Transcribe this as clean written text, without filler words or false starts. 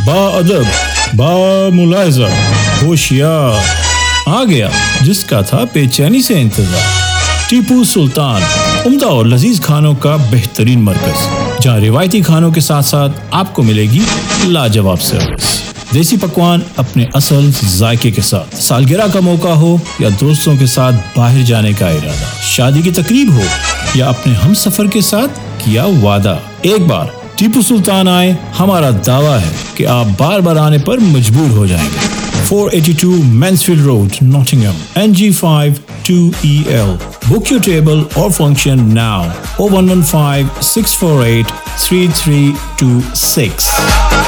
बाअदब, बामुलाहिजा, होशियार, आ गया जिसका था बेचैनी से इंतजार। टीपू सुल्तान, उम्दा और लजीज खानों का बेहतरीन मरकज, जहाँ रिवायती खानों के साथ साथ आपको मिलेगी लाजवाब सर्विस। देसी पकवान अपने असल जायके के साथ, सालगिरह का मौका हो या दोस्तों के साथ बाहर जाने का इरादा, शादी की तकरीब हो या अपने हम सफर के साथ किया वादा, एक बार टीपू सुल्तान आए, हमारा दावा है कि आप बार बार आने पर मजबूर हो जाएंगे। 482 Mansfield Road, Nottingham, NG5 2EL. Book your table or function now. 0115 648 3326.